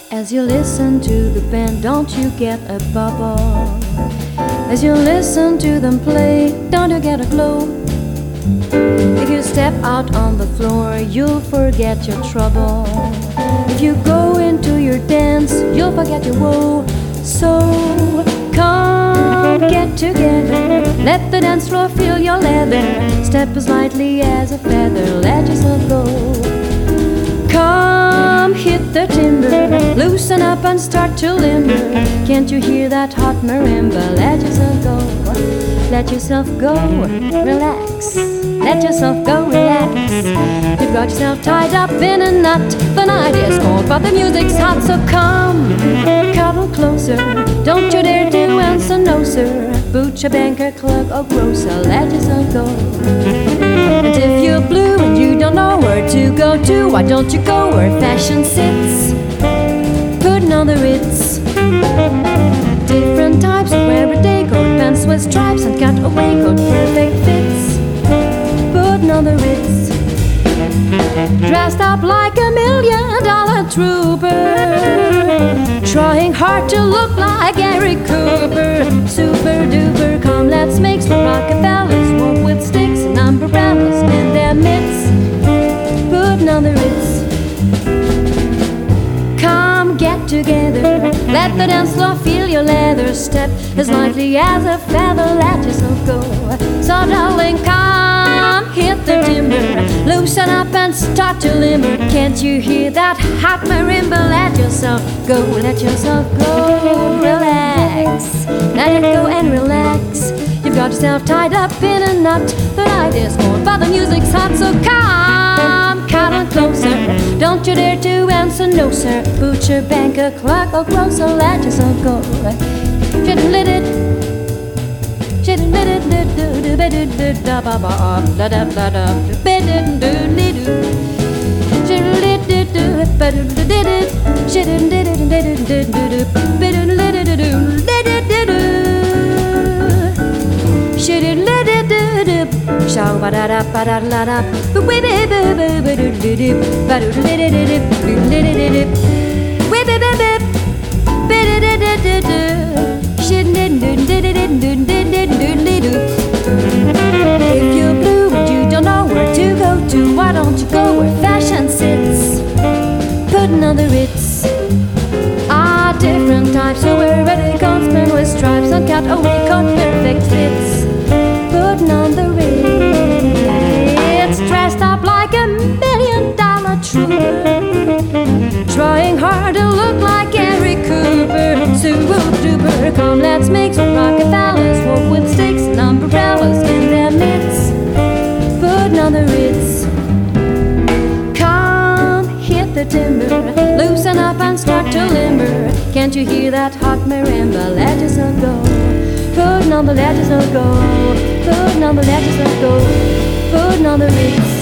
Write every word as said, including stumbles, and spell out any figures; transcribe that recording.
As you listen to the band, don't you get a bubble? As you listen to them play, don't you get a glow? If you step out on the floor, you'll forget your trouble. If you go into your dance, you'll forget your woe. So come get together, let the dance floor feel your leather. Step as lightly as a feather, let yourself go. Come hit the timber, loosen up and start to limber. Can't you hear that hot marimba? Let yourself go, let yourself go, relax. Let yourself go, relax. You've got yourself tied up in a knot. The night is cold, but the music's hot. So come, cuddle closer. Don't you dare to answer no, sir. Butcher, banker, clerk, or grocer. Let yourself go. And if you're blue and you don't know where to go to, why don't you go where fashion sits? Putting on the Ritz. Different types of everyday coat, pants with stripes and cutaway coat, perfect fits. Putting on the Ritz. Dressed up like a million dollar trooper, trying hard to look like Gary Cooper. Super duper, come let's make some Rockefellers walk with sticks and umbrellas in their midst. Putting on the Ritz. Come get together, let the dance floor feel your leather. Step as lightly as a feather, let yourself go. So darling, come hit the timber, loosen up and start to limber. Can't you hear that hot marimba? Let yourself go, let yourself go, relax. Let it go and relax. You've got yourself tied up in a knot. The night is cold, but the music's hot. So come, cuddle closer. Don't you dare to answer no, sir. Butcher, banker, clerk, or grocer. Let yourself go. Shouldn't let it. Shouldn't let it. Da ba ba da da da da. Shouldn't let it. Shouldn't let it. Shouldn't let it. Shaw ba da da ba da da da. Wee be be be be do do do. Ba do do do do do do do do. Wee be be be be do do do do do. Shouldn't do do do do do do do do. If you're blue and you don't know where to go to, why don't you go where fashion sits? Putting on the Ritz. Ah, different types of wear ready coats, men with stripes and cutaway coat, perfect fits. Putting on the Ritz. Dressed up like a million dollar trooper, trying hard to look like Gary Cooper. Super duper, come let's make some Rockefellers walk with sticks and umbrellas in their midst. Putting on the Ritz. Come hit the timber, loosen up and start to limber. Can't you hear that hot marimba? Let yourself go. Putting on the let yourself go. Putting on the let yourself go. Putting on the Ritz.